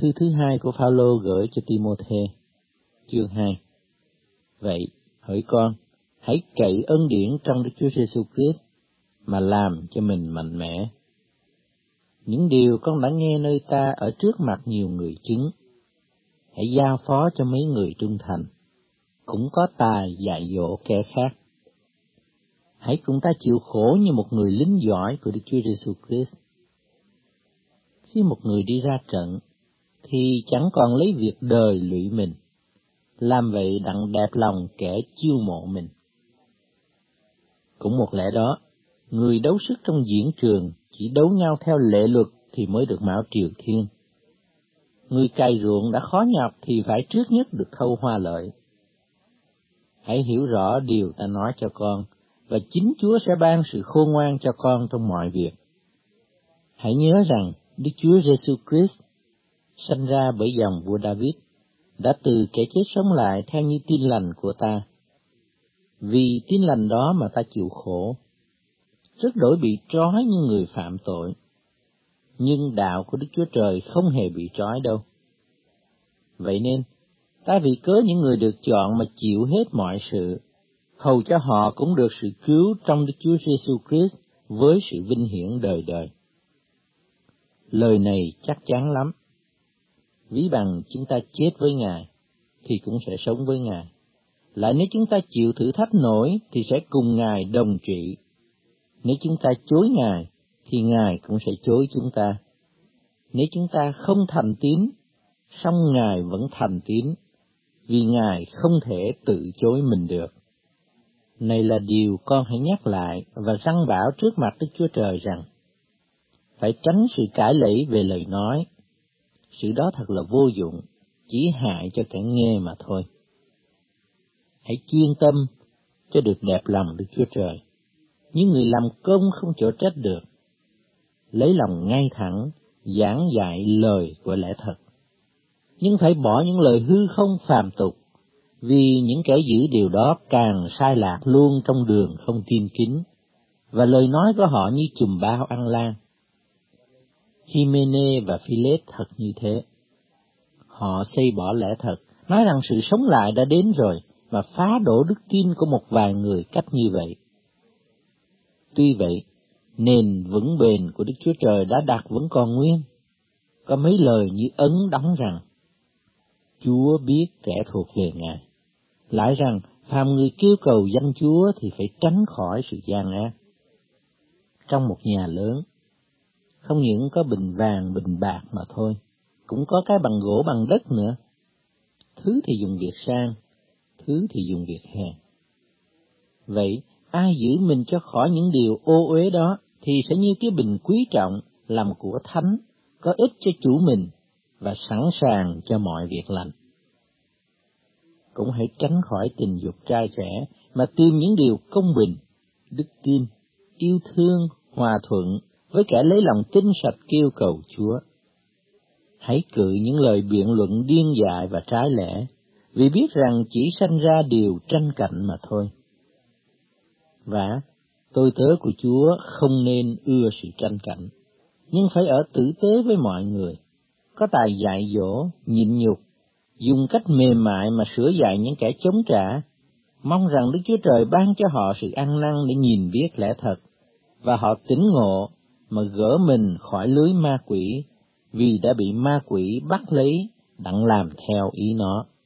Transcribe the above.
Thư thứ hai của Phaolô gửi cho Ti-mô-thê, chương 2. Vậy, hỡi con, hãy cậy ân điển trong Đức Chúa Giêsu Christ mà làm cho mình mạnh mẽ. Những điều con đã nghe nơi ta ở trước mặt nhiều người chứng, hãy giao phó cho mấy người trung thành, cũng có tài dạy dỗ kẻ khác. Hãy cùng ta chịu khổ như một người lính giỏi của Đức Chúa Giêsu Christ. Khi một người đi ra trận, thì chẳng còn lấy việc đời lụy mình, làm vậy đặng đẹp lòng kẻ chiêu mộ mình. Cũng một lẽ đó, người đấu sức trong diễn trường chỉ đấu nhau theo lệ luật thì mới được mão triều thiên. Người cày ruộng đã khó nhọc thì phải trước nhất được thâu hoa lợi. Hãy hiểu rõ điều ta nói cho con, và chính Chúa sẽ ban sự khôn ngoan cho con trong mọi việc. Hãy nhớ rằng Đức Chúa Giêsu Christ, sanh ra bởi dòng vua David, đã từ kẻ chết sống lại theo như tin lành của ta. Vì tin lành đó mà ta chịu khổ, rất đổi bị trói như người phạm tội. Nhưng đạo của Đức Chúa Trời không hề bị trói đâu. Vậy nên, ta vì cớ những người được chọn mà chịu hết mọi sự, hầu cho họ cũng được sự cứu trong Đức Chúa Giêsu Christ với sự vinh hiển đời đời. Lời này chắc chắn lắm. Ví bằng chúng ta chết với Ngài, thì cũng sẽ sống với Ngài. Lại nếu chúng ta chịu thử thách nổi, thì sẽ cùng Ngài đồng trị. Nếu chúng ta chối Ngài, thì Ngài cũng sẽ chối chúng ta. Nếu chúng ta không thành tín, song Ngài vẫn thành tín, vì Ngài không thể tự chối mình được. Này là điều con hãy nhắc lại và răn bảo trước mặt Đức Chúa Trời rằng, phải tránh sự cãi lẫy về lời nói. Sự đó thật là vô dụng, chỉ hại cho kẻ nghe mà thôi. Hãy chuyên tâm cho được đẹp lòng Đức Chúa Trời. Những người làm công không chỗ trách được. Lấy lòng ngay thẳng, giảng dạy lời của lẽ thật. Nhưng phải bỏ những lời hư không phàm tục, vì những kẻ giữ điều đó càng sai lạc luôn trong đường không tin kính, và lời nói của họ như chùm bao ăn lan. Hymene và Philet thật như thế. Họ xây bỏ lẽ thật, nói rằng sự sống lại đã đến rồi, mà phá đổ đức tin của một vài người cách như vậy. Tuy vậy, nền vững bền của Đức Chúa Trời đã đặt vẫn còn nguyên. Có mấy lời như ấn đóng rằng, Chúa biết kẻ thuộc về Ngài. Lại rằng, phàm người kêu cầu danh Chúa thì phải tránh khỏi sự gian ác. Trong một nhà lớn, không những có bình vàng, bình bạc mà thôi, cũng có cái bằng gỗ bằng đất nữa. Thứ thì dùng việc sang, thứ thì dùng việc hèn. Vậy, ai giữ mình cho khỏi những điều ô uế đó, thì sẽ như cái bình quý trọng, làm của thánh, có ích cho chủ mình, và sẵn sàng cho mọi việc lành. Cũng hãy tránh khỏi tình dục trai trẻ, mà tìm những điều công bình, đức tin, yêu thương, hòa thuận, với kẻ lấy lòng tinh sạch kêu cầu Chúa. Hãy cự những lời biện luận điên dại và trái lẽ, vì biết rằng chỉ sanh ra điều tranh cạnh mà thôi. Và tôi tớ của Chúa không nên ưa sự tranh cạnh, nhưng phải ở tử tế với mọi người, có tài dạy dỗ, nhịn nhục, dùng cách mềm mại mà sửa dạy những kẻ chống trả, mong rằng Đức Chúa Trời ban cho họ sự ăn năn để nhìn biết lẽ thật, và họ tỉnh ngộ mà gỡ mình khỏi lưới ma quỷ, vì đã bị ma quỷ bắt lấy đặng làm theo ý nó.